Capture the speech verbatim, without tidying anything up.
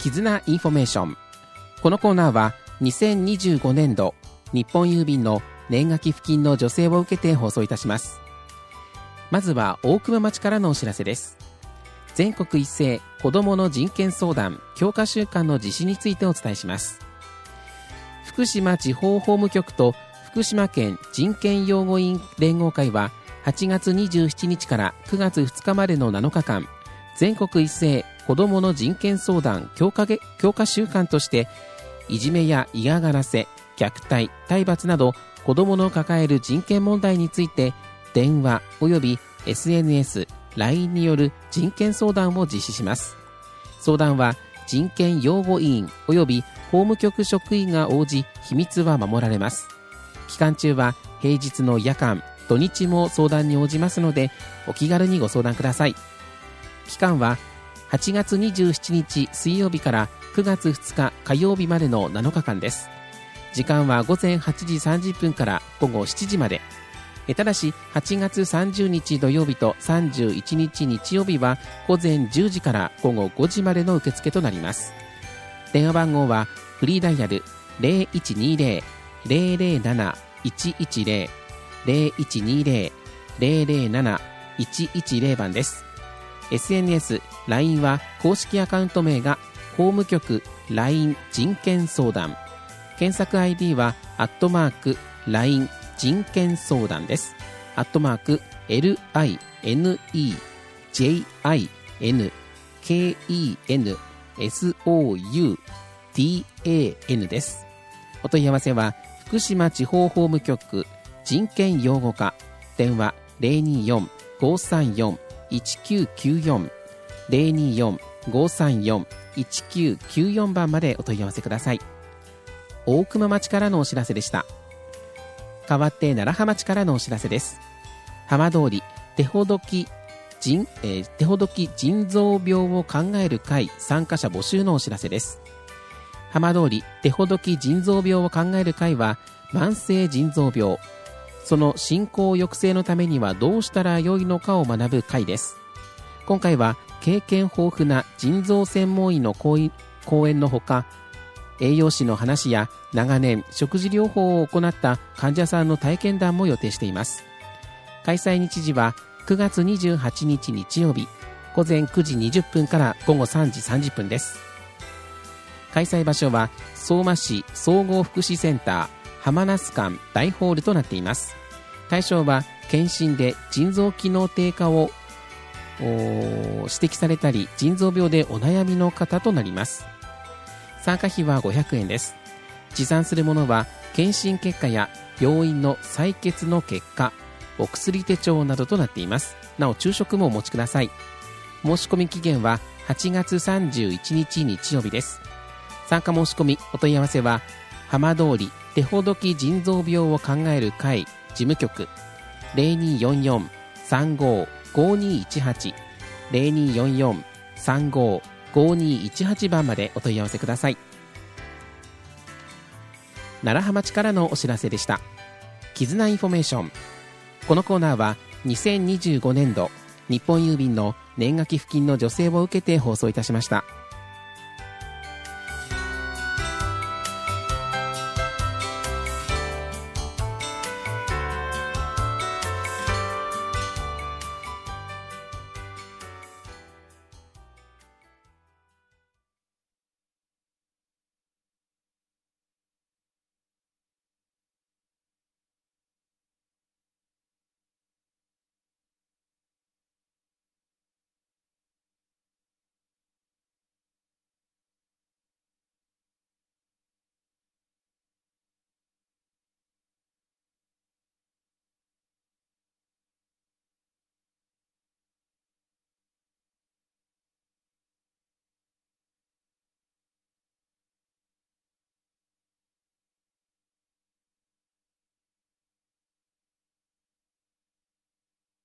絆インフォメーション。このコーナーはにせんにじゅうごねんど日本郵便の年賀寄付金の助成を受けて放送いたします。まずは大熊町からのお知らせです。全国一斉子どもの人権相談強化週間の実施についてお伝えします。福島地方法務局と福島県人権擁護員連合会ははちがつにじゅうしちにちからくがつふつかまでのなのかかん、全国一斉子どもの人権相談強化げ強化週間として、いじめや嫌がらせ、虐待、体罰など子どもの抱える人権問題について電話および エスエヌエス、ライン による人権相談を実施します。相談は人権擁護委員および法務局職員が応じ、秘密は守られます。期間中は平日の夜間、土日も相談に応じますので、お気軽にご相談ください。期間ははちがつにじゅうしちにち水曜日からくがつふつか火曜日までのなのかかんです。時間はごぜんはちじさんじゅっぷんからごごしちじまで。ただしはちがつさんじゅうにち土曜日とさんじゅういちにち日曜日はごぜんじゅうじからごごごじまでの受付となります。電話番号はフリーダイヤル ゼロいちにゼロ ゼロゼロなないちいちゼロ ゼロいちにゼロ ゼロゼロなないちいちゼロ 番です。エスエヌエス、ライン は公式アカウント名が法務局 ライン 人権相談。検索 アイディー はアットマーク ライン 人権相談です。アットマーク エルアイエヌイージェイアイエヌケーイーエヌエスオーユーティーエーエヌ です。お問い合わせは福島地方法務局人権擁護課、電話 ゼロによん ごさんよん いちきゅうきゅうよん ゼロによん ごさんよん いちきゅうきゅうよん 番までお問い合わせください。大熊町からのお知らせでした。代わって楢葉町からのお知らせです。浜通り手ほどき腎、えー、手ほどき腎臓病を考える会参加者募集のお知らせです。浜通り手ほどき腎臓病を考える会は、慢性腎臓病、その進行抑制のためにはどうしたらよいのかを学ぶ会です。今回は経験豊富な腎臓専門医の講演のほか、栄養士の話や長年食事療法を行った患者さんの体験談も予定しています。開催日時はくがつにじゅうはちにち日曜日、ごぜんくじにじゅっぷんからごごさんじさんじゅっぷんです。開催場所は相馬市総合福祉センター浜那須館大ホールとなっています。対象は検診で腎臓機能低下を指摘されたり、腎臓病でお悩みの方となります。参加費はごひゃくえんです。持参するものは検診結果や病院の採血の結果、お薬手帳などとなっています。なお昼食もお持ちください。申し込み期限ははちがつさんじゅういちにち日曜日です。参加申し込みお問い合わせは浜通り手ほどき腎臓病を考える会事務局 ゼロによんよん さんご ごにいちはち ゼロによんよん さんご ごにいちはち 番までお問い合わせください。楢葉町からのお知らせでした。絆インフォメーション。このコーナーはにせんにじゅうごねんど日本郵便の年賀寄付金の助成を受けて放送いたしました。